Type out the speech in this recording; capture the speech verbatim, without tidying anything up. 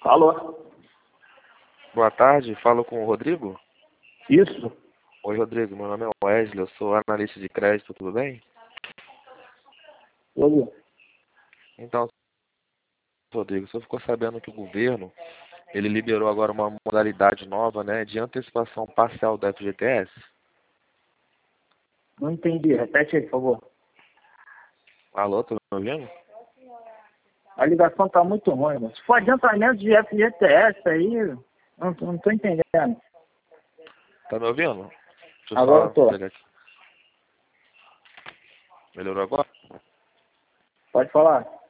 Alô? Boa tarde, falo com o Rodrigo? Isso? Oi, Rodrigo, meu nome é Wesley, eu sou analista de crédito, tudo bem? Oi. Então, Rodrigo, você ficou sabendo que o governo, ele liberou agora uma modalidade nova, né, de antecipação parcial do F G T S? Não entendi. Repete aí, por favor. Alô, tá me ouvindo? A ligação tá muito ruim, mano. Se for adiantamento de F G T S aí, eu não, não tô entendendo. Tá me ouvindo? Deixa eu Agora só eu tô. pegar aqui. Melhorou agora? Pode falar.